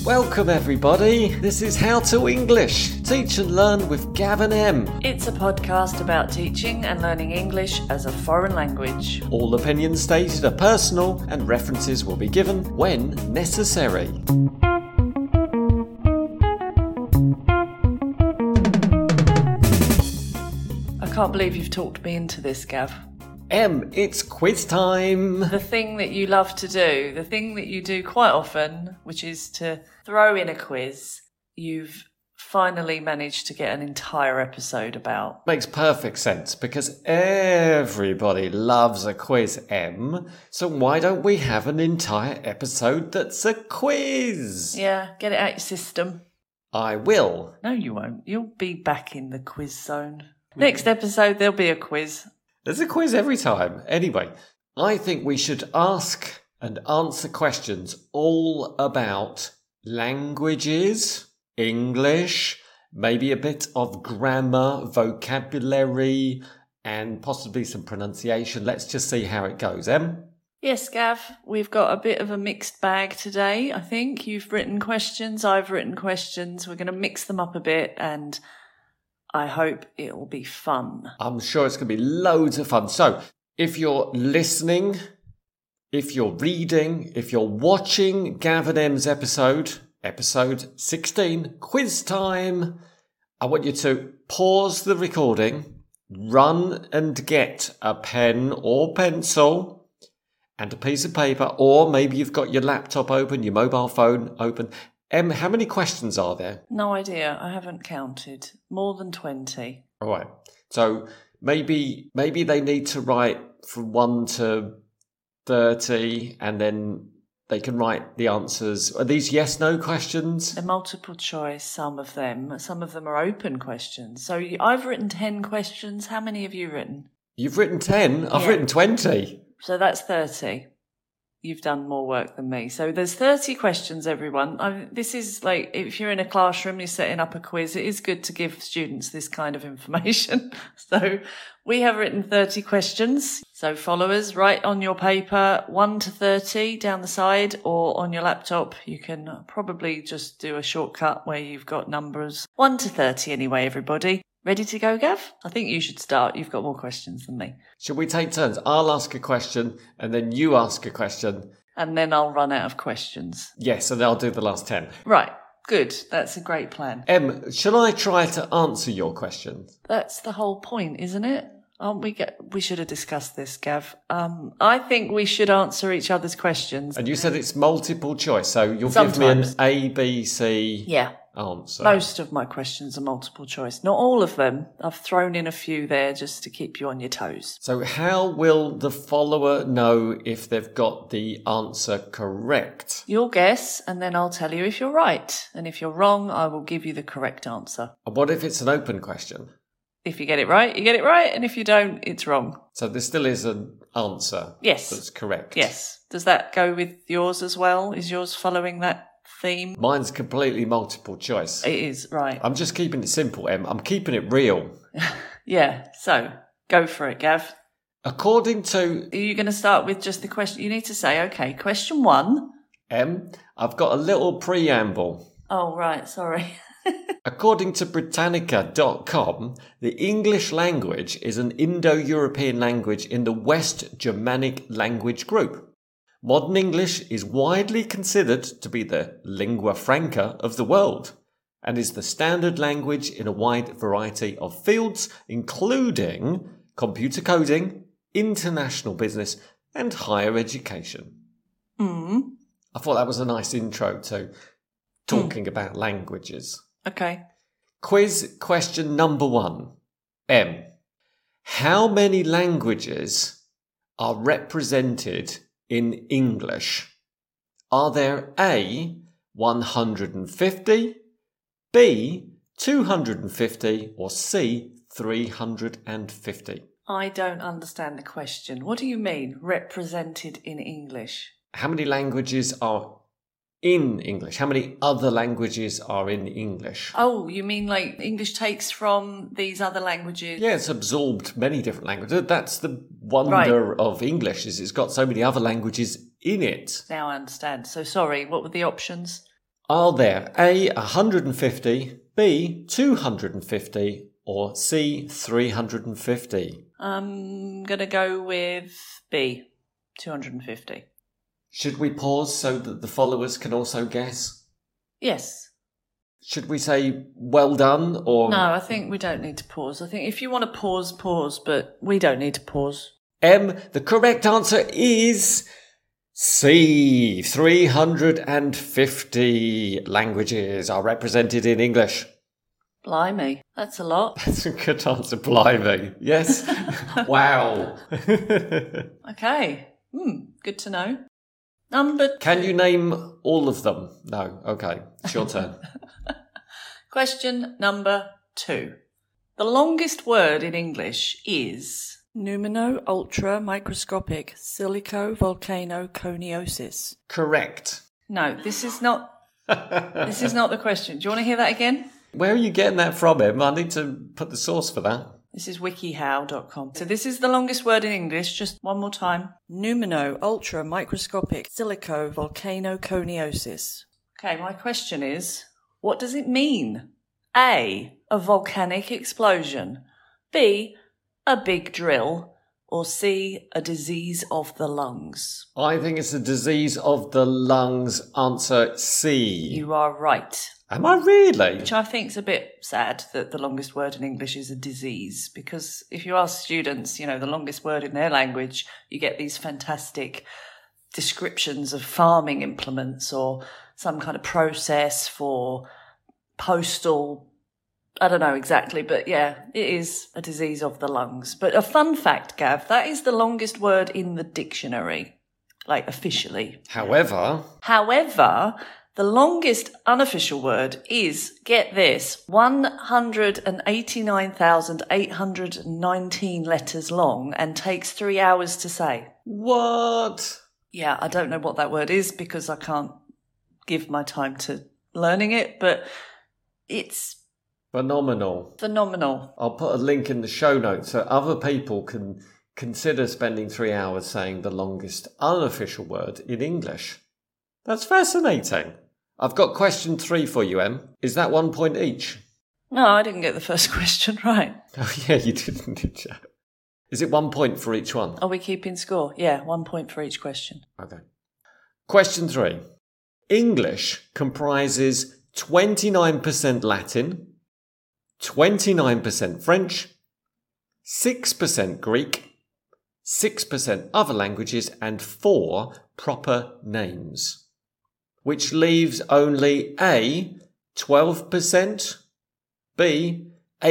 Welcome everybody, this is How to English, Teach and Learn with Gav and Em. It's a podcast about teaching and learning English as a foreign language. All opinions stated are personal and references will be given when necessary. I can't believe you've talked me into this, Gav. Em, it's quiz time. The thing that you love to do, the thing that you do quite often, which is to throw in a quiz, you've finally managed to get an entire episode about. Makes perfect sense because everybody loves a quiz, Em. So why don't we have an entire episode that's a quiz? Yeah, get it out your system. I will. No, you won't. You'll be back in the quiz zone. Next episode, there'll be a quiz. There's a quiz every time. Anyway, I think we should ask and answer questions all about languages, English, maybe a bit of grammar, vocabulary, and possibly some pronunciation. Let's just see how it goes, Em? Yes, Gav, we've got a bit of a mixed bag today, I think. You've written questions, I've written questions. We're going to mix them up a bit and I hope it'll be fun. I'm sure it's going to be loads of fun. So, if you're listening, if you're reading, if you're watching Gav and Em's episode 16, quiz time, I want you to pause the recording, run and get a pen or pencil and a piece of paper, or maybe you've got your laptop open, your mobile phone open. Em, how many questions are there? No idea. I haven't counted. More than 20. All right. So maybe they need to write from 1 to 30 and then they can write the answers. Are these yes-no questions? They're multiple choice, some of them. Some of them are open questions. So I've written 10 questions. How many have you written? You've written 10? I've written 20. So that's 30. You've done more work than me. So there's 30 questions, everyone. This is like, if you're in a classroom, you're setting up a quiz, it is good to give students this kind of information. So we have written 30 questions. So followers, write on your paper 1 to 30 down the side, or on your laptop, you can probably just do a shortcut where you've got numbers 1 to 30 anyway, everybody. Ready to go, Gav? I think you should start. You've got more questions than me. Should we take turns? I'll ask a question and then you ask a question. And then I'll run out of questions. Yes, and I'll do the last 10. Right. Good. That's a great plan. Em, shall I try to answer your question? That's the whole point, isn't it? We should have discussed this, Gav. I think we should answer each other's questions. And you said it's multiple choice, so you'll Sometimes. give me an A, B, C answer. Most of my questions are multiple choice. Not all of them. I've thrown in a few there just to keep you on your toes. So how will the follower know if they've got the answer correct? You'll guess, and then I'll tell you if you're right. And if you're wrong, I will give you the correct answer. And what if it's an open question? If you get it right, you get it right. And if you don't, it's wrong. So there still is an answer Yes. that's correct? Yes. Does that go with yours as well? Is yours following that theme? Mine's completely multiple choice. It is, right. I'm just keeping it simple, Em. I'm keeping it real. Yeah, so go for it, Gav. According to Are you going to start with just the question? You need to say, okay, question 1. Em, I've got a little preamble. Oh, right, sorry. According to Britannica.com, the English language is an Indo-European language in the West Germanic language group. Modern English is widely considered to be the lingua franca of the world and is the standard language in a wide variety of fields, including computer coding, international business, and higher education. I thought that was a nice intro to talking about languages. Okay. Quiz question number 1. Em, how many languages are represented in English? Are there A, 150, B, 250, or C, 350? I don't understand the question. What do you mean, represented in English? How many languages are in English? How many other languages are in English? Oh, you mean like English takes from these other languages? Yeah, it's absorbed many different languages. That's the wonder of English, is it's got so many other languages in it. Now I understand. So sorry, what were the options? Are there A, 150, B, 250, or C, 350? I'm going to go with B, 250. Should we pause so that the followers can also guess? Yes. Should we say well done or... No, I think we don't need to pause. I think if you want to pause, but we don't need to pause. M, the correct answer is C. 350 languages are represented in English. Blimey, that's a lot. That's a good answer, blimey. Yes. Wow. Okay. Good to know. Can you name all of them? No. Okay. It's your turn. Question number 2. The longest word in English is numino ultra microscopic silico volcano coniosis. Correct. No, this is not the question. Do you want to hear that again? Where are you getting that from, Em? I need to put the source for that. This is wikihow.com. So this is the longest word in English. Just one more time. Numino ultra microscopic silico volcano coniosis. Okay, my question is, what does it mean? A, a volcanic explosion. B, a big drill. Or C, a disease of the lungs. I think it's a disease of the lungs. Answer C. You are right. Am I really? Which I think is a bit sad that the longest word in English is a disease, because if you ask students, the longest word in their language, you get these fantastic descriptions of farming implements or some kind of process for postal, I don't know exactly, but yeah, it is a disease of the lungs. But a fun fact, Gav, that is the longest word in the dictionary, like officially. However, the longest unofficial word is, get this, 189,819 letters long and takes 3 hours to say. What? Yeah, I don't know what that word is because I can't give my time to learning it, but it's phenomenal. I'll put a link in the show notes so other people can consider spending 3 hours saying the longest unofficial word in English. That's fascinating. I've got question 3 for you, Em. Is that 1 point each? No, I didn't get the first question right. Oh, yeah, you didn't, did you? Is it 1 point for each one? Are we keeping score? Yeah, 1 point for each question. Okay. Question 3. English comprises 29% Latin, 29% French, 6% Greek, 6% other languages, and 4 proper names. Which leaves only A, 12%, B,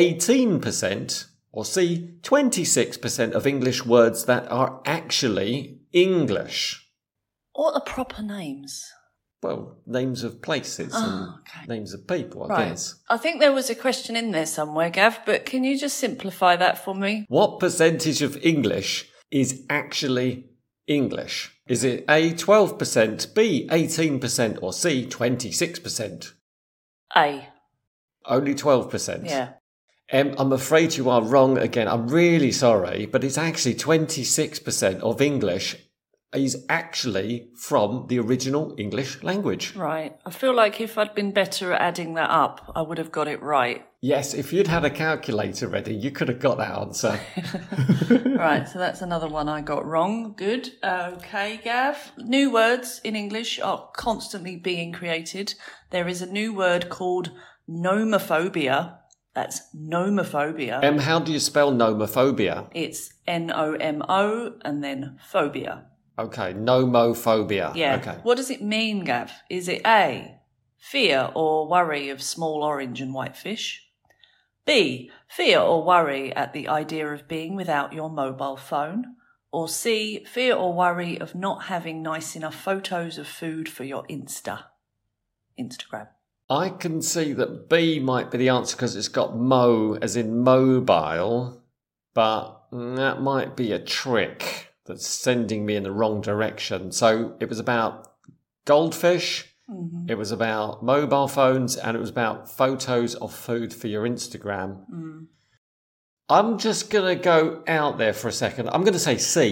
18%, or C, 26% of English words that are actually English. What are proper names? Well, names of places and names of people, I guess. I think there was a question in there somewhere, Gav, but can you just simplify that for me? What percentage of English is actually English? Is it A, 12%, B, 18%, or C, 26%? A. Only 12%? Yeah. I'm afraid you are wrong again. I'm really sorry, but it's actually 26% of English is actually from the original English language. Right. I feel like if I'd been better at adding that up, I would have got it right. Yes, if you'd had a calculator ready, you could have got that answer. Right, so that's another one I got wrong. Good. Okay, Gav. New words in English are constantly being created. There is a new word called nomophobia. That's nomophobia. How do you spell nomophobia? It's N-O-M-O and then phobia. Okay, nomophobia. Yeah. Okay. What does it mean, Gav? Is it A, fear or worry of small orange and white fish? B, fear or worry at the idea of being without your mobile phone? Or C, fear or worry of not having nice enough photos of food for your Instagram? I can see that B might be the answer because it's got mo as in mobile, but that might be a trick that's sending me in the wrong direction. So it was about goldfish, it was about mobile phones, and it was about photos of food for your Instagram. I'm just going to go out there for a second. I'm going to say C.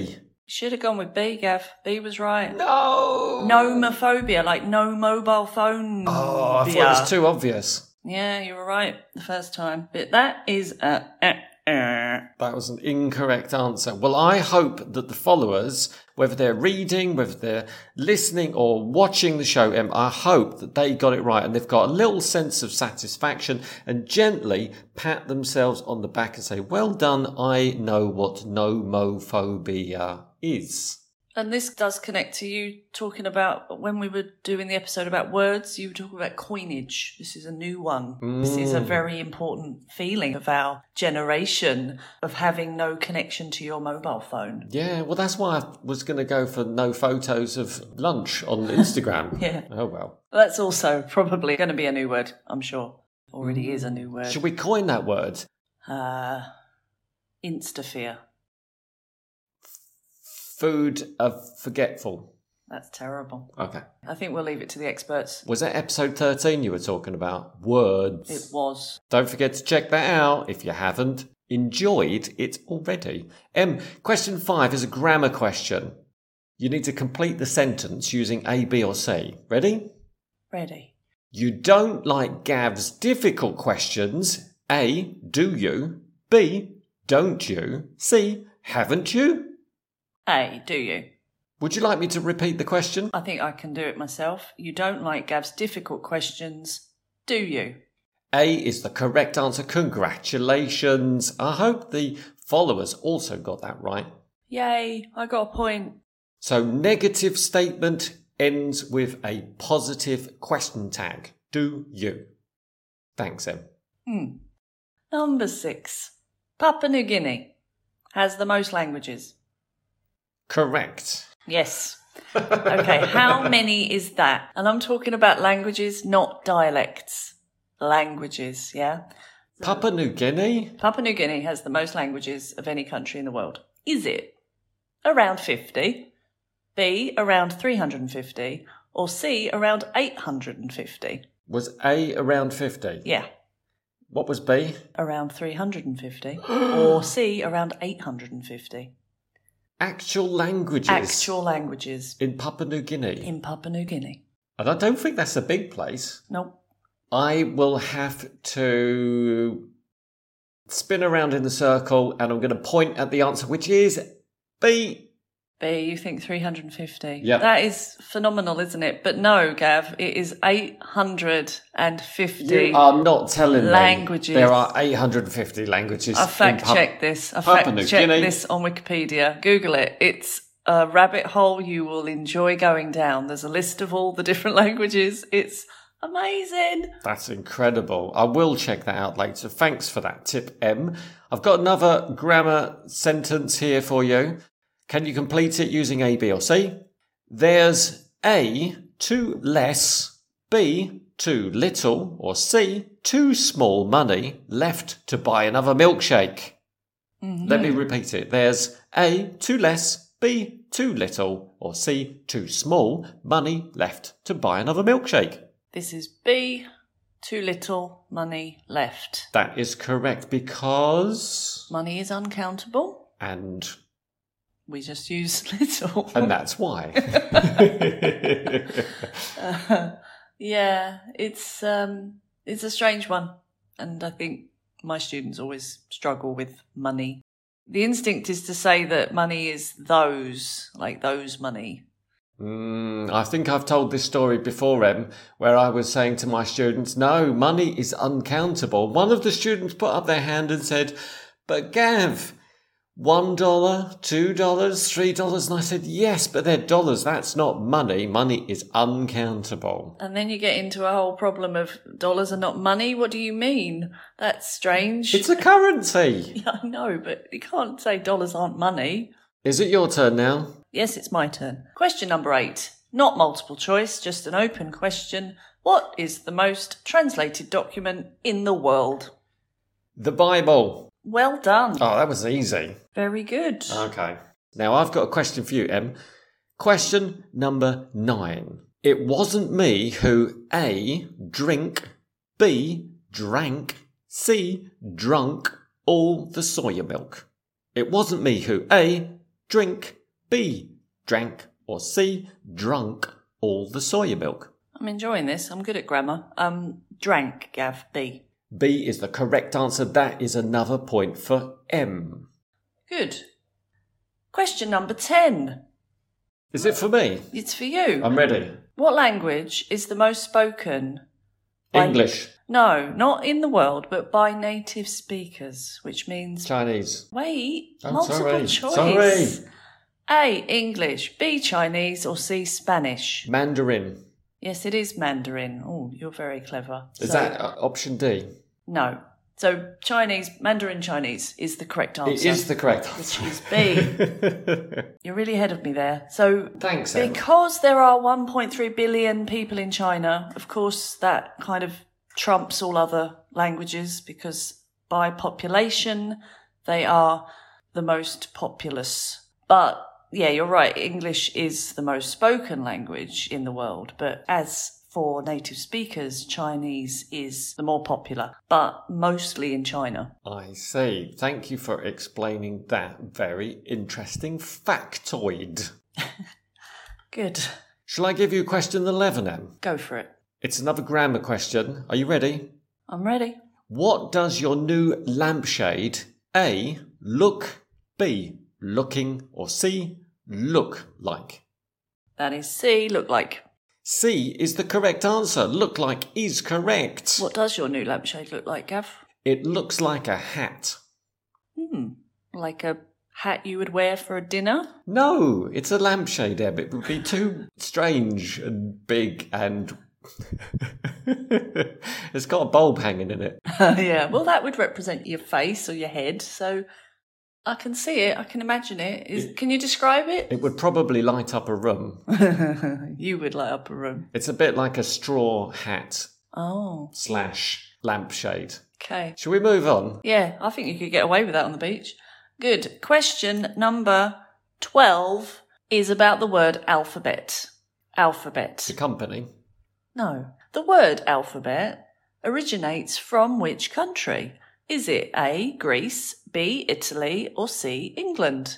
Should have gone with B, Gav. B was right. No! Nomophobia, like no mobile phone. Oh, I thought it was too obvious. Yeah, you were right the first time. But that is That was an incorrect answer. Well, I hope that the followers, whether they're reading, whether they're listening or watching the show, I hope that they got it right and they've got a little sense of satisfaction and gently pat themselves on the back and say, well done, I know what nomophobia is. And this does connect to you talking about when we were doing the episode about words, you were talking about coinage. This is a new one. This is a very important feeling of our generation of having no connection to your mobile phone. Yeah, well, that's why I was going to go for no photos of lunch on Instagram. Yeah. Oh, well. That's also probably going to be a new word, I'm sure. Already is a new word. Should we coin that word? Instafear. Food of forgetful. That's terrible. Okay. I think we'll leave it to the experts. Was that episode 13 you were talking about? Words. It was. Don't forget to check that out if you haven't enjoyed it already. Question 5 is a grammar question. You need to complete the sentence using A, B or C. Ready? Ready. You don't like Gav's difficult questions. A, do you? B, don't you? C, haven't you? A, do you? Would you like me to repeat the question? I think I can do it myself. You don't like Gav's difficult questions, do you? A is the correct answer. Congratulations. I hope the followers also got that right. Yay, I got a point. So negative statement ends with a positive question tag. Do you? Thanks, Em. Number 6. Papua New Guinea has the most languages. Correct. Yes. Okay, how many is that? And I'm talking about languages, not dialects. Languages, yeah? Papua New Guinea? Papua New Guinea has the most languages of any country in the world. Is it around 50, B, around 350, or C, around 850? Was A around 50? Yeah. What was B? Around 350, or C, around 850. Actual languages? Actual languages. In Papua New Guinea? In Papua New Guinea. And I don't think that's a big place. Nope. I will have to spin around in the circle and I'm going to point at the answer, which is B. B, you think 350? Yeah. That is phenomenal, isn't it? But no, Gav, it is 850. You are not telling languages. me there are 850 languages. I fact-checked this. I fact-checked this on Wikipedia. Google it. It's a rabbit hole you will enjoy going down. There's a list of all the different languages. It's amazing. That's incredible. I will check that out later. Thanks for that tip, Em. I've got another grammar sentence here for you. Can you complete it using A, B or C? There's A, too less, B, too little, or C, too small money left to buy another milkshake. Let me repeat it. There's A, too less, B, too little, or C, too small money left to buy another milkshake. This is B, too little money left. That is correct because... money is uncountable. And... we just use little. And that's why. Yeah, it's a strange one. And I think my students always struggle with money. The instinct is to say that money is those, like those money. I think I've told this story before, Em, where I was saying to my students, no, money is uncountable. One of the students put up their hand and said, but Gav, $1, $2, $3. And I said, yes, but they're dollars. That's not money. Money is uncountable. And then you get into a whole problem of dollars are not money. What do you mean? That's strange. It's a currency. Yeah, I know, but you can't say dollars aren't money. Is it your turn now? Yes, it's my turn. Question number 8. Not multiple choice, just an open question. What is the most translated document in the world? The Bible. Well done. Oh, that was easy. Very good. Okay. Now I've got a question for you, Em. Question number 9. It wasn't me who A, drink, B, drank, C, drunk all the soya milk. It wasn't me who A, drink, B, drank, or C, drunk all the soya milk? I'm enjoying this. I'm good at grammar. Drank, Gav, B. B is the correct answer. That is another point for M. Good. Question number 10. Is it for me? It's for you. I'm ready. What language is the most spoken? English. No, not in the world, but by native speakers, which means... Chinese. Wait, I'm multiple sorry. choice. A, English, B, Chinese, or C, Spanish? Mandarin. Yes, it is Mandarin. Oh, you're very clever. Is that option D? No. So Mandarin Chinese is the correct answer. It is the correct answer. Which is B. You're really ahead of me there. So thanks, Em. Because there are 1.3 billion people in China, of course that kind of trumps all other languages because by population they are the most populous. But yeah, you're right. English is the most spoken language in the world. But as for native speakers, Chinese is the more popular, but mostly in China. I see. Thank you for explaining that very interesting factoid. Good. Shall I give you question 11, Em? Go for it. It's another grammar question. Are you ready? I'm ready. What does your new lampshade A, look, B, looking, or C, look like? That is C, look like. C is the correct answer. Look like is correct. What does your new lampshade look like, Gav? It looks like a hat. Like a hat you would wear for a dinner? No, it's a lampshade, Eb. It would be too strange and big and... It's got a bulb hanging in it. Yeah, well, that would represent your face or your head, so I can see it, I can imagine it. Can you describe it? It would probably light up a room. You would light up a room. It's a bit like a straw hat Oh. / lampshade. Okay. Shall we move on? Yeah, I think you could get away with that on the beach. Good. Question number 12 is about the word alphabet. Alphabet. The company. No. The word alphabet originates from which country? Is it A, Greece, B, Italy, or C, England?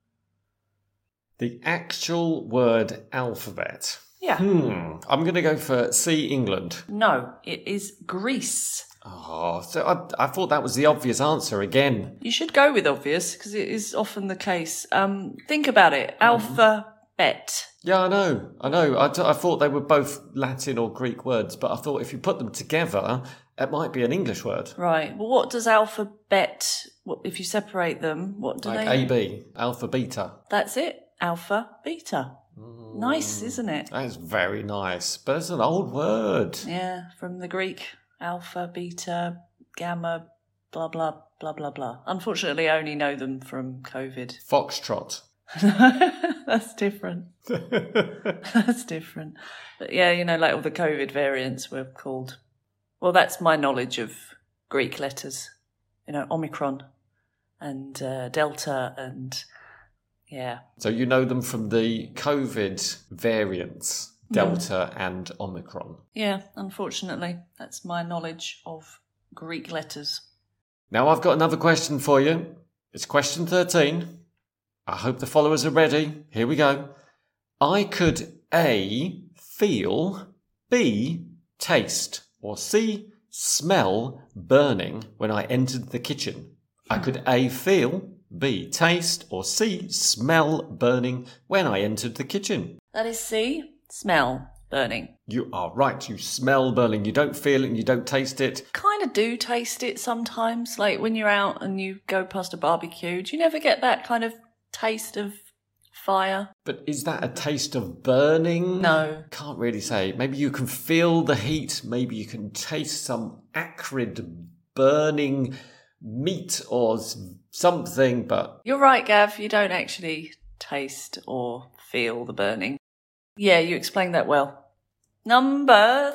The actual word alphabet. Yeah. I'm going to go for C, England. No, it is Greece. Oh, so I thought that was the obvious answer again. You should go with obvious because it is often the case. Think about it. Alphabet. Yeah, I know. I thought they were both Latin or Greek words, but I thought if you put them together, it might be an English word. Right. Well, what does alphabet, if you separate them, what do like they... AB, alpha, beta. That's it. Alpha, beta. Nice, isn't it? That is very nice, but it's an old word. Yeah, from the Greek. Alpha, beta, gamma, blah, blah, blah, blah, blah. Unfortunately, I only know them from COVID. Foxtrot. That's different. That's different. But yeah, like all the COVID variants were called... Well, that's my knowledge of Greek letters. Omicron and Delta and... Yeah. So you know them from the COVID variants, Delta and Omicron. Yeah, unfortunately. That's my knowledge of Greek letters. Now I've got another question for you. It's question 13. I hope the followers are ready. Here we go. I could A, feel, B, taste, or C, smell burning when I entered the kitchen. I could A, feel, B, taste, or C, smell burning when I entered the kitchen. That is C, smell burning. You are right. You smell burning. You don't feel it and you don't taste it. Kind of do taste it sometimes. Like when you're out and you go past a barbecue, do you never get that kind of taste of fire? But is that a taste of burning? No. Can't really say. Maybe you can feel the heat. Maybe you can taste some acrid burning meat or something, but... You're right, Gav. You don't actually taste or feel the burning. Yeah, you explained that well. Number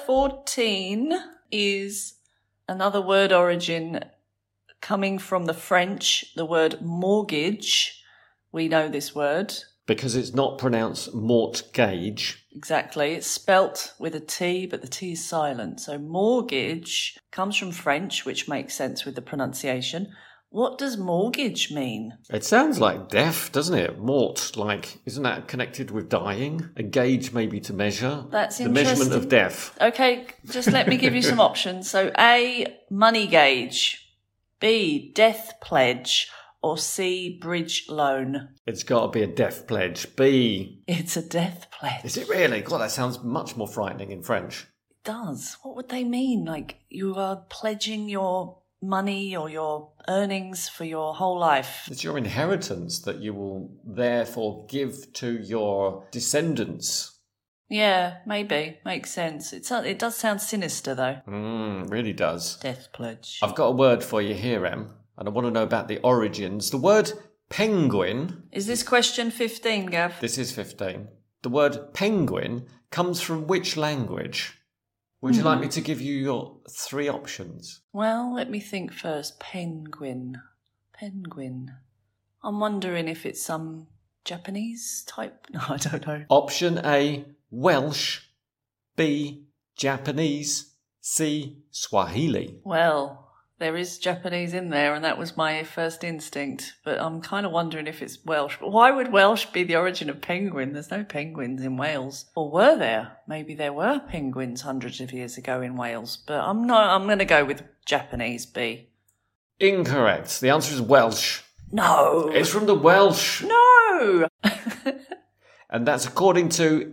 14 is another word origin coming from the French, the word mortgage. We know this word. Because it's not pronounced mortgage. Exactly. It's spelt with a T, but the T is silent. So mortgage comes from French, which makes sense with the pronunciation. What does mortgage mean? It sounds like death, doesn't it? Mort, like, isn't that connected with dying? A gauge maybe to measure? That's the interesting. measurement of death. Okay, just let me give you some options. So A, money gauge. B, death pledge. Or C, bridge loan. It's got to be a death pledge. B. It's a death pledge. Is it really? God, that sounds much more frightening in French. It does. What would they mean? Like you are pledging your money or your earnings for your whole life. It's your inheritance that you will therefore give to your descendants. Yeah, maybe. Makes sense. It does sound sinister, though. Really does. Death pledge. I've got a word for you here, Em, and I want to know about the origins. The word penguin... Is this question 15, Gav? This is 15. The word penguin comes from which language? Would you like me to give you your 3 options? Well, let me think first. Penguin. I'm wondering if it's some Japanese type. No, I don't know. Option A, Welsh. B, Japanese. C, Swahili. Well, there is Japanese in there, and that was my first instinct. But I'm kind of wondering if it's Welsh. But why would Welsh be the origin of penguin? There's no penguins in Wales. Or were there? Maybe there were penguins hundreds of years ago in Wales. But I'm going to go with Japanese, B. Incorrect. The answer is Welsh. No. It's from the Welsh. No. And that's according to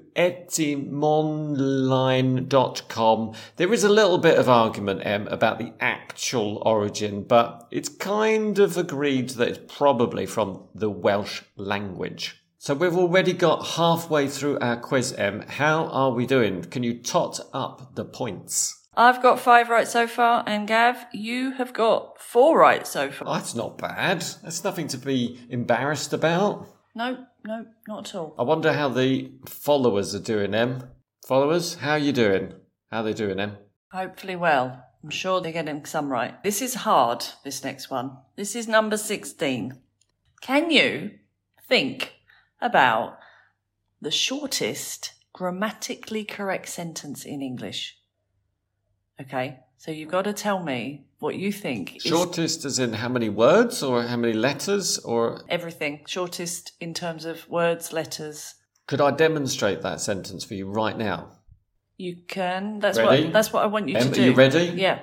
etymonline.com. There is a little bit of argument, Em, about the actual origin, but it's kind of agreed that it's probably from the Welsh language. So we've already got halfway through our quiz, Em. How are we doing? Can you tot up the points? I've got 5 right so far, and Gav, you have got 4 right so far. Oh, that's not bad. That's nothing to be embarrassed about. No, not at all. I wonder how the followers are doing, Em. Followers, how are you doing? How are they doing, Em? Hopefully well. I'm sure they're getting some right. This is hard, this next one. This is number 16. Can you think about the shortest grammatically correct sentence in English? Okay, so you've got to tell me what you think. Shortest as in how many words or how many letters or... Everything. Shortest in terms of words, letters. Could I demonstrate that sentence for you right now? You can. That's ready? That's what I want you to do. Are you ready? Yeah.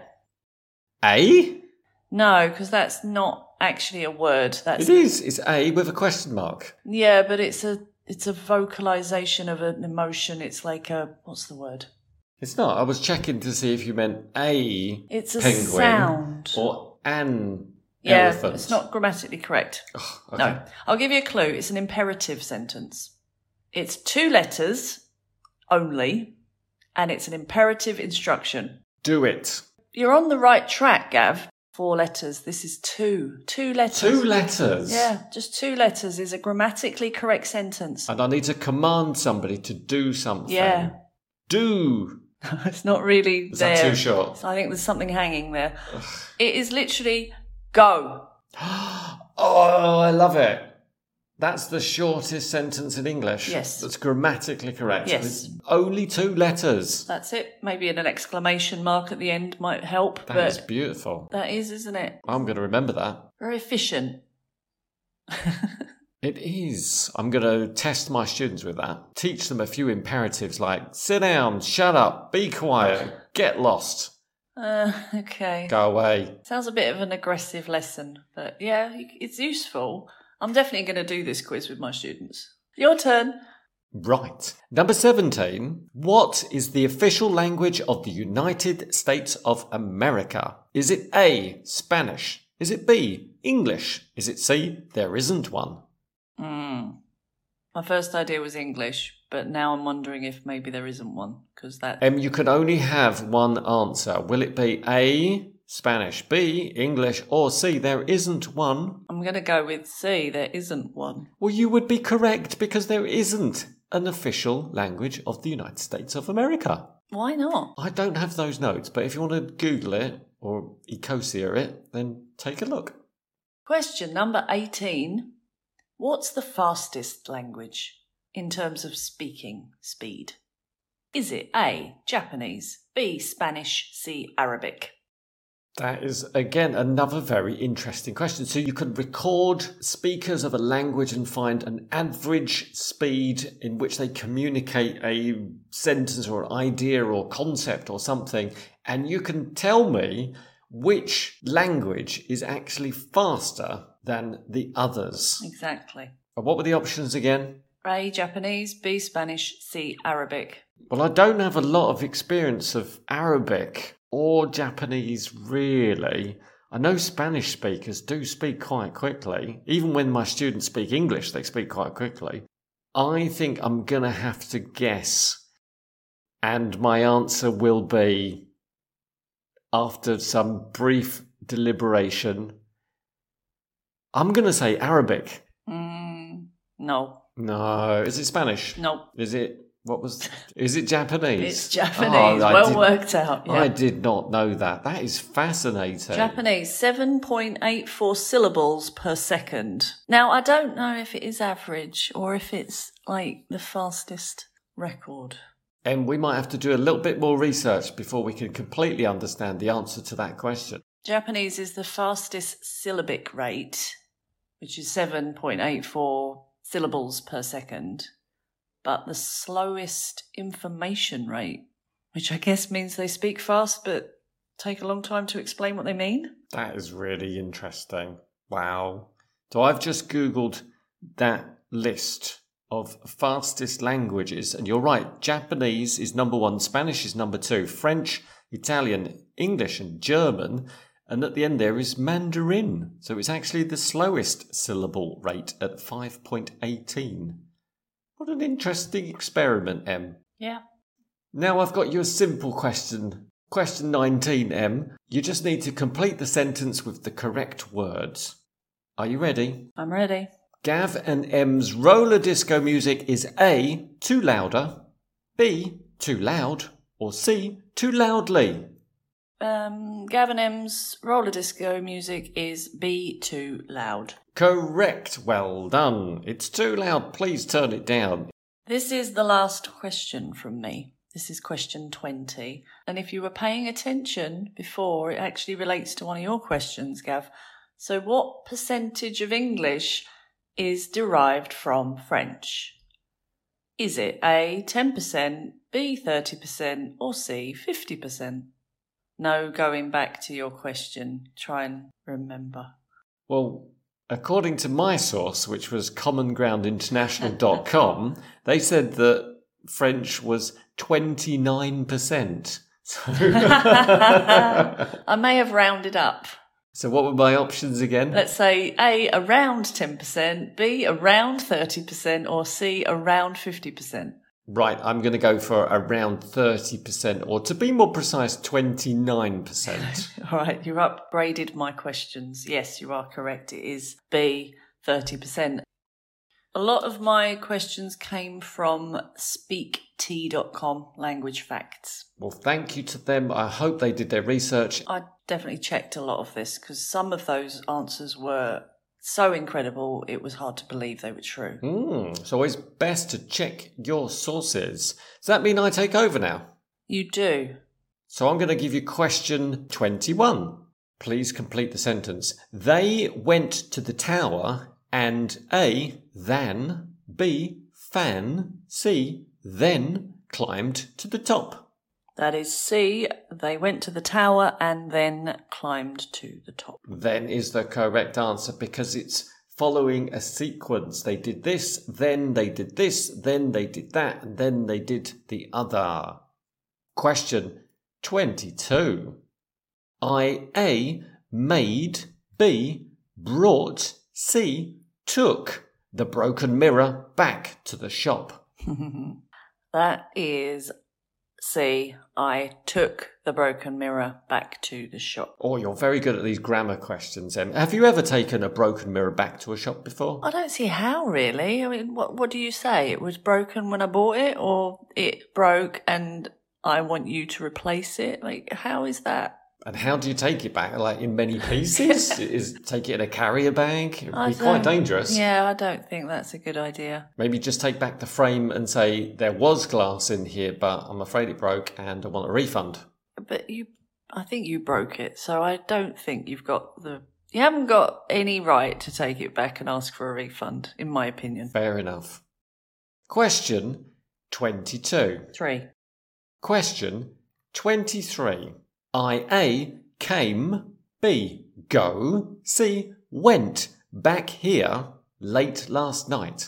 A? No, because that's not actually a word. It is. It's A with a question mark. Yeah, but it's a vocalization of an emotion. It's like what's the word? It's not. I was checking to see if you meant a it's a penguin sound. Or an elephant. elephant. It's not grammatically correct. Oh, okay. No. I'll give you a clue. It's an imperative sentence. It's 2 letters only, and it's an imperative instruction. Do it. You're on the right track, Gav. 4 letters. This is 2. 2 letters. 2 letters? Yeah, just 2 letters is a grammatically correct sentence. And I need to command somebody to do something. Yeah. Do. It's not really Is there. that too short? So I think there's something hanging there. It is literally go. Oh, I love it. That's the shortest sentence in English. Yes. That's grammatically correct. Yes. It's only 2 letters. That's it. Maybe an exclamation mark at the end might help. That is beautiful. That is, isn't it? I'm going to remember that. Very efficient. It is. I'm going to test my students with that. Teach them a few imperatives like sit down, shut up, be quiet, get lost. Okay. Go away. Sounds a bit of an aggressive lesson, but yeah, it's useful. I'm definitely going to do this quiz with my students. Your turn. Right. Number 17. What is the official language of the United States of America? Is it A, Spanish? Is it B, English? Is it C, there isn't one? My first idea was English, but now I'm wondering if maybe there isn't one, because that... You can only have one answer. Will it be A, Spanish, B, English, or C, there isn't one? I'm going to go with C, there isn't one. Well, you would be correct because there isn't an official language of the United States of America. Why not? I don't have those notes, but if you want to Google it or Ecosia it, then take a look. Question number 18. What's the fastest language in terms of speaking speed? Is it A, Japanese, B, Spanish, C, Arabic? That is, again, another very interesting question. So you can record speakers of a language and find an average speed in which they communicate a sentence or an idea or concept or something, and you can tell me which language is actually faster than the others. Exactly. And what were the options again? A, Japanese, B, Spanish, C, Arabic. Well, I don't have a lot of experience of Arabic or Japanese, really. I know Spanish speakers do speak quite quickly. Even when my students speak English, they speak quite quickly. I think I'm going to have to guess. And my answer will be, after some brief deliberation, I'm going to say Arabic. No. No. Is it Spanish? No. Is it Japanese? It's Japanese. Worked out. Yeah. I did not know that. That is fascinating. Japanese, 7.84 syllables per second. Now, I don't know if it is average or if it's like the fastest record. And we might have to do a little bit more research before we can completely understand the answer to that question. Japanese is the fastest syllabic rate, which is 7.84 syllables per second. But the slowest information rate, which I guess means they speak fast but take a long time to explain what they mean. That is really interesting. Wow. So I've just Googled that list of fastest languages, and you're right, Japanese is number 1, Spanish is number 2, French, Italian, English and German, and at the end there is Mandarin. So it's actually the slowest syllable rate at 5.18. What an interesting experiment, Em. Yeah. Now I've got you a simple question. Question 19, Em. You just need to complete the sentence with the correct words. Are you ready? I'm ready. Gav and Em's roller disco music is A, too louder, B, too loud, or C, too loudly. Gavin M's roller disco music is B, too loud. Correct. Well done. It's too loud. Please turn it down. This is the last question from me. This is question 20. And if you were paying attention before, it actually relates to one of your questions, Gav. So what percentage of English is derived from French? Is it A, 10%, B, 30%, or C, 50%? No, going back to your question. Try and remember. Well, according to my source, which was commongroundinternational.com, they said that French was 29%. So I may have rounded up. So what were my options again? Let's say A, around 10%, B, around 30%, or C, around 50%. Right, I'm going to go for around 30%, or to be more precise, 29%. All right, you've upgraded my questions. Yes, you are correct. It is B, 30%. A lot of my questions came from speakt.com, language facts. Well, thank you to them. I hope they did their research. I definitely checked a lot of this because some of those answers were so incredible, it was hard to believe they were true. It's always best to check your sources. Does that mean I take over now? You do. So I'm going to give you question 21. Please complete the sentence. They went to the tower and A, than, B, fan, C, then climbed to the top. That is C, they went to the tower and then climbed to the top. Then is the correct answer because it's following a sequence. They did this, then they did this, then they did that, and then they did the other. Question 22. A, made, B, brought, C, took the broken mirror back to the shop. That is C, I took the broken mirror back to the shop. Oh, you're very good at these grammar questions, Em. Have you ever taken a broken mirror back to a shop before? I don't see how, really. I mean, what do you say? It was broken when I bought it, or it broke and I want you to replace it? Like, how is that? And how do you take it back? Like in many pieces? Take it in a carrier bag? It would be quite dangerous. Yeah, I don't think that's a good idea. Maybe just take back the frame and say, there was glass in here, but I'm afraid it broke and I want a refund. But I think you broke it, so I don't think you haven't got any right to take it back and ask for a refund, in my opinion. Fair enough. Question 22. 3. Question 23. A, came, B, go, C, went back here late last night.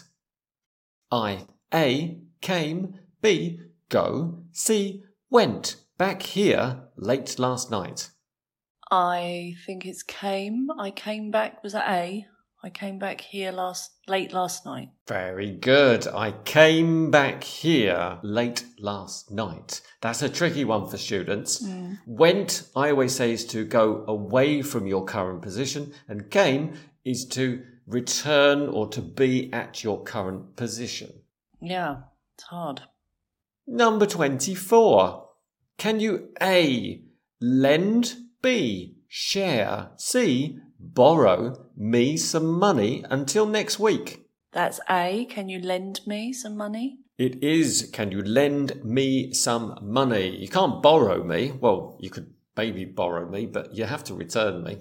A, came, B, go, C, went back here late last night. I think it's came. I came back. Was that A? I came back here late last night. Very good. I came back here late last night. That's a tricky one for students. Went, I always say, is to go away from your current position, and came is to return or to be at your current position. Yeah, it's hard. Number 24. Can you A, lend, B, share, C, borrow me some money until next week? That's A. Can you lend me some money? It is, can you lend me some money? You can't borrow me. Well, you could maybe borrow me, but you have to return me.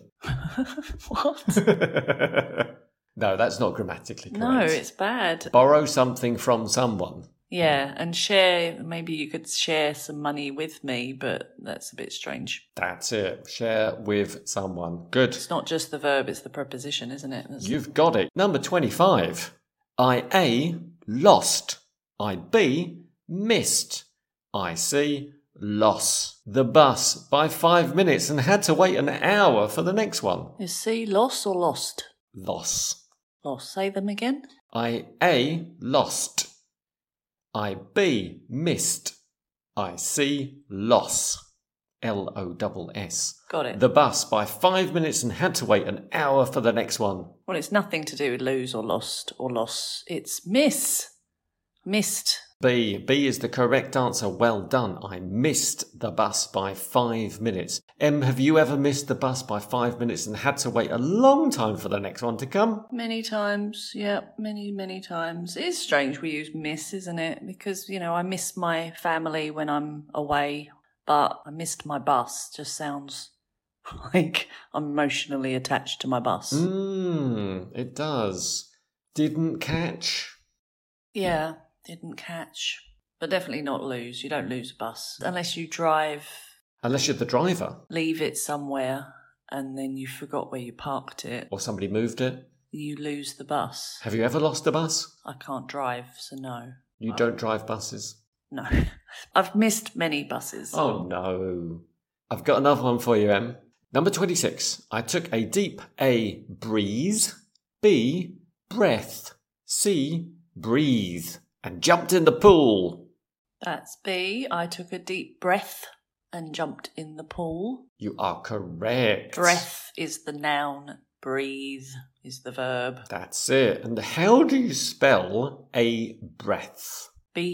What? No, that's not grammatically correct. No, it's bad. Borrow something from someone. Yeah, and share, maybe you could share some money with me, but that's a bit strange. That's it. Share with someone. Good. It's not just the verb, it's the preposition, isn't it? You've got it. Number 25. I A, lost. I B, missed. I C, loss the bus by 5 minutes and had to wait an hour for the next one. Is C loss or lost? Loss. Loss. Say them again. I A, lost. I B, missed. I C, loss. LOSS. Got it. The bus by 5 minutes and had to wait an hour for the next one. Well, it's nothing to do with lose or lost or loss. It's miss. Missed. B. B is the correct answer. Well done. I missed the bus by 5 minutes. Em, have you ever missed the bus by 5 minutes and had to wait a long time for the next one to come? Many times. Yeah, many times. It is strange we use miss, isn't it? Because, I miss my family when I'm away, but I missed my bus. Just sounds like I'm emotionally attached to my bus. It does. Didn't catch? Yeah. Didn't catch. But definitely not lose. You don't lose a bus. Unless you drive. Unless you're the driver. Leave it somewhere and then you forgot where you parked it. Or somebody moved it. You lose the bus. Have you ever lost a bus? I can't drive, so no. You don't drive buses? No. I've missed many buses. Oh no. I've got another one for you, Em. Number 26. I took a deep A, breeze, B, breath, C, breathe, and jumped in the pool. That's B. I took a deep breath and jumped in the pool. You are correct. Breath is the noun. Breathe is the verb. That's it. And how do you spell a breath?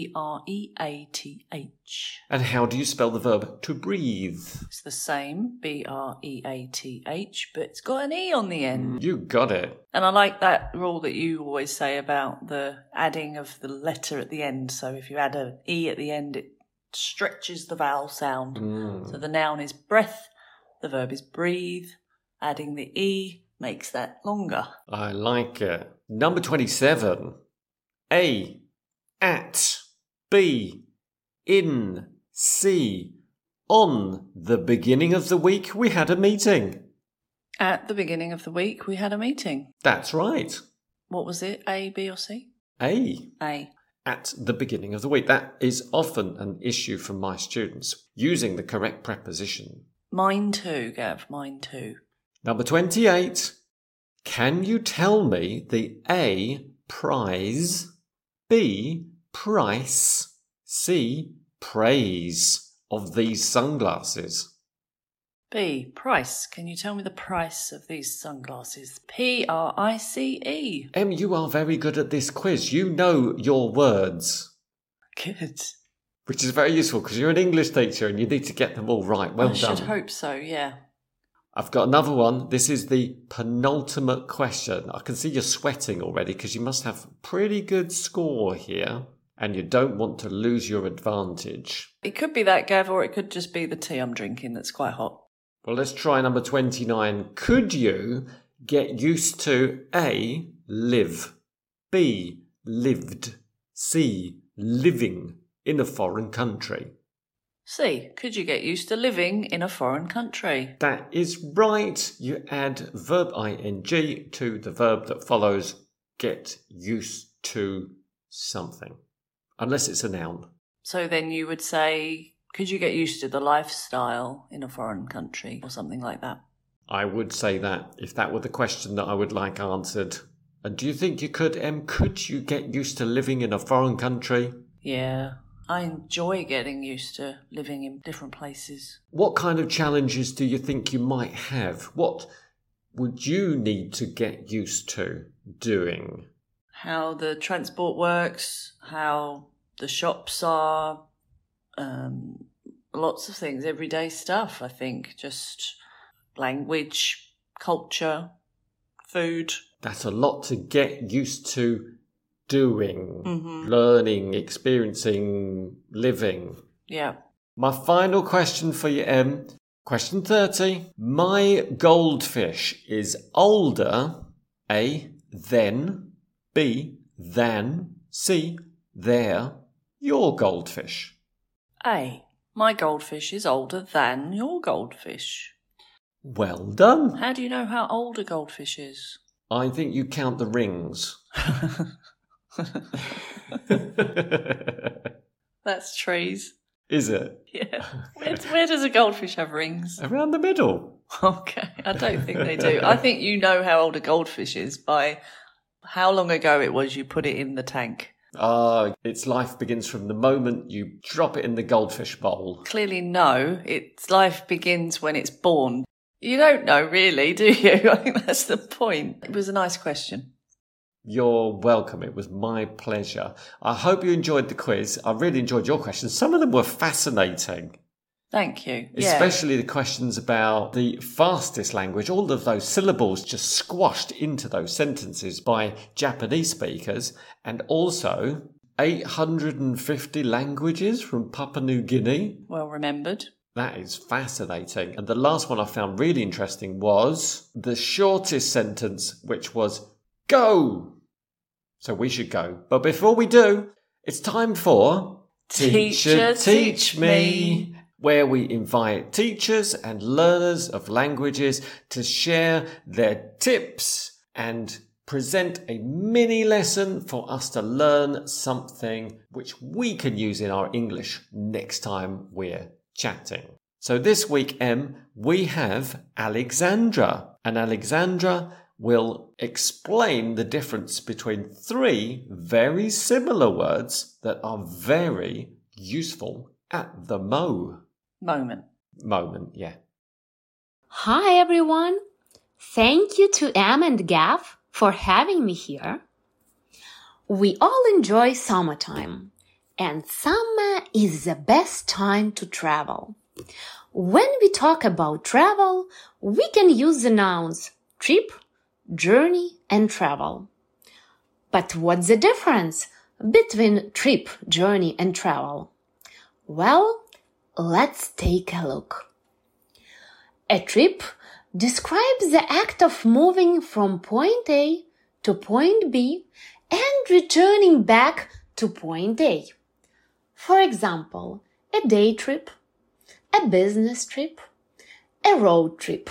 B-R-E-A-T-H. And how do you spell the verb to breathe? It's the same, B-R-E-A-T-H, but it's got an E on the end. You got it. And I like that rule that you always say about the adding of the letter at the end. So if you add an E at the end, it stretches the vowel sound. So the noun is breath, the verb is breathe. Adding the E makes that longer. I like it. Number 27. A, at, B, in, C, on the beginning of the week we had a meeting. At the beginning of the week we had a meeting. That's right. What was it? A, B or C? A. A. At the beginning of the week. That is often an issue from my students, using the correct preposition. Mine too, Gav, mine too. Number 28. Can you tell me the A, prize, B, price, C, praise of these sunglasses? B, price. Can you tell me the price of these sunglasses? P-R-I-C-E. Em, you are very good at this quiz. You know your words. Good. Which is very useful because you're an English teacher and you need to get them all right. Well I done. should hope so, yeah. I've got another one. This is the penultimate question. I can see you're sweating already because you must have a pretty good score here. and you don't want to lose your advantage. It could be that, Gav, or it could just be the tea I'm drinking that's quite hot. Well, let's try number 29. Could you get used to A, live, B, lived, C, living in a foreign country? C, could you get used to living in a foreign country? That is right. You add verb ing to the verb that follows get used to something, unless it's a noun. So then you would say, could you get used to the lifestyle in a foreign country or something like that? I would say that if that were the question that I would like answered. And do you think you could, Em? Could you get used to living in a foreign country? Yeah, I enjoy getting used to living in different places. What kind of challenges do you think you might have? What would you need to get used to doing? How the transport works, how the shops are, lots of things, everyday stuff, I think. Just language, culture, food. That's a lot to get used to doing, learning, experiencing, living. Yeah. My final question for you, Em. Question 30. My goldfish is older, A, than, B, than, C, their, your goldfish. A, my goldfish is older than your goldfish. Well done. How do you know how old a goldfish is? I think you count the rings. That's trees. Is it? Yeah. Where does a goldfish have rings? Around the middle. Okay. I don't think they do. I think you know how old a goldfish is by how long ago it was you put it in the tank. Its life begins from the moment you drop it in the goldfish bowl. Clearly no. Its life begins when it's born. You don't know really, do you? I think that's the point. It was a nice question. You're welcome. It was my pleasure. I hope you enjoyed the quiz. I really enjoyed your questions. Some of them were fascinating. Thank you. Especially the questions about the fastest language, all of those syllables just squashed into those sentences by Japanese speakers, and also 850 languages from Papua New Guinea. Well remembered. That is fascinating. And the last one I found really interesting was the shortest sentence, which was go. So we should go. But before we do, it's time for Teacher Teach Me, where we invite teachers and learners of languages to share their tips and present a mini lesson for us to learn something which we can use in our English next time we're chatting. So this week, Em, we have Alexandra, and Alexandra will explain the difference between three very similar words that are very useful at the moment. Yeah. Hi everyone. Thank you to Em and Gav for having me here. We all enjoy summertime, and summer is the best time to travel. When we talk about travel, we can use the nouns trip, journey, and travel. But what's the difference between trip, journey, and travel? Well, let's take a look. A trip describes the act of moving from point A to point B and returning back to point A. For example, a day trip, a business trip, a road trip.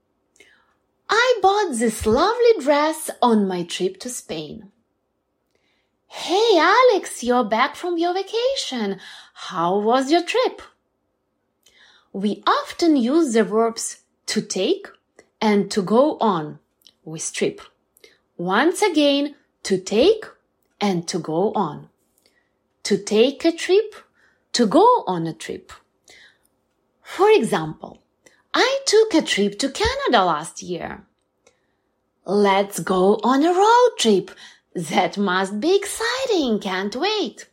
I bought this lovely dress on my trip to Spain. Hey Alex, you're back from your vacation. How was your trip? We often use the verbs to take and to go on with trip. Once again, to take and to go on. To take a trip, to go on a trip. For example, I took a trip to Canada last year. Let's go on a road trip. That must be exciting. Can't wait.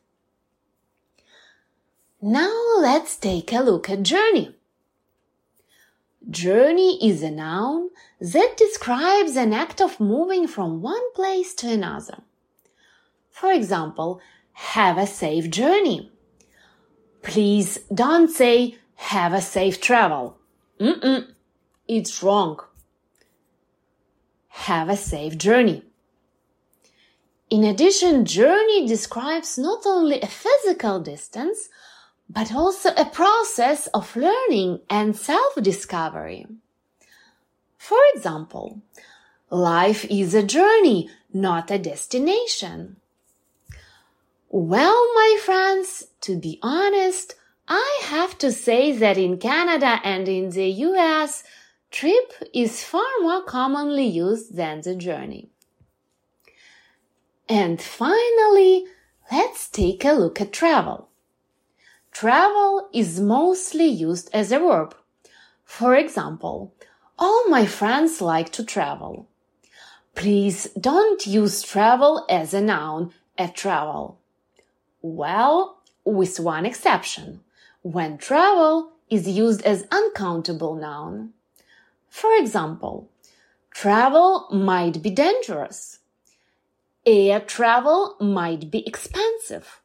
Now let's take a look at journey. Journey is a noun that describes an act of moving from one place to another. For example, have a safe journey. Please don't say have a safe travel. It's wrong. Have a safe journey. In addition, journey describes not only a physical distance, but also a process of learning and self-discovery. For example, life is a journey, not a destination. Well, my friends, to be honest, I have to say that in Canada and in the US, trip is far more commonly used than the journey. And finally, let's take a look at travel. Travel is mostly used as a verb. For example, all my friends like to travel. Please don't use travel as a noun at travel. Well, with one exception, when travel is used as uncountable noun. For example, travel might be dangerous. Air travel might be expensive.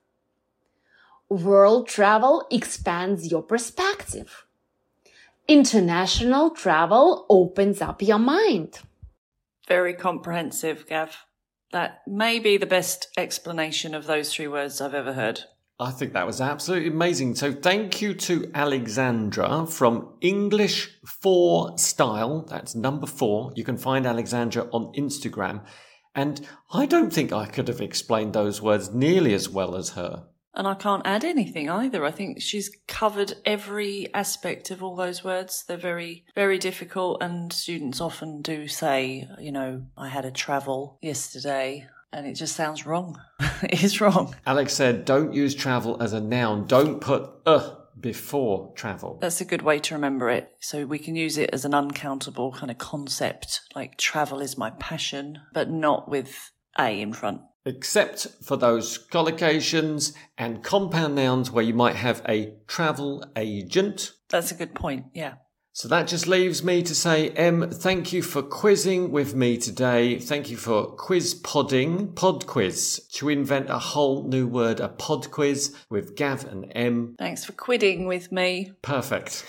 World travel expands your perspective. International travel opens up your mind. Very comprehensive, Gav. That may be the best explanation of those 3 words I've ever heard. I think that was absolutely amazing. So thank you to Alexandra from English 4 Style. That's number 4. You can find Alexandra on Instagram. And I don't think I could have explained those words nearly as well as her. And I can't add anything either. I think she's covered every aspect of all those words. They're very, very difficult, and students often do say, I had a travel yesterday, and it just sounds wrong. It is wrong. Alex said, don't use travel as a noun. Don't put before travel. That's a good way to remember it. So we can use it as an uncountable kind of concept, like travel is my passion, but not with a in front. Except for those collocations and compound nouns where you might have a travel agent. That's a good point, yeah. So that just leaves me to say, Em, thank you for quizzing with me today. Thank you for pod quiz, to invent a whole new word, a pod quiz with Gav and Em. Thanks for quidding with me. Perfect.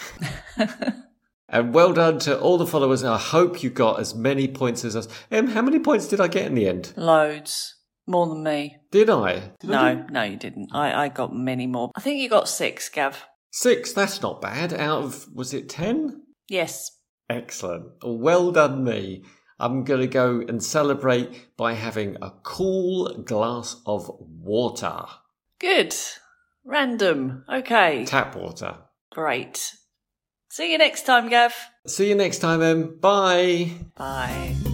And well done to all the followers. I hope you got as many points as us. Em, how many points did I get in the end? Loads. More than me. Did I? No, you didn't. I got many more. I think you got 6, Gav. 6, that's not bad. Out of, was it 10? Yes. Excellent. Well done me. I'm going to go and celebrate by having a cool glass of water. Good. Random. Okay. Tap water. Great. See you next time, Gav. See you next time, Em. Bye. Bye.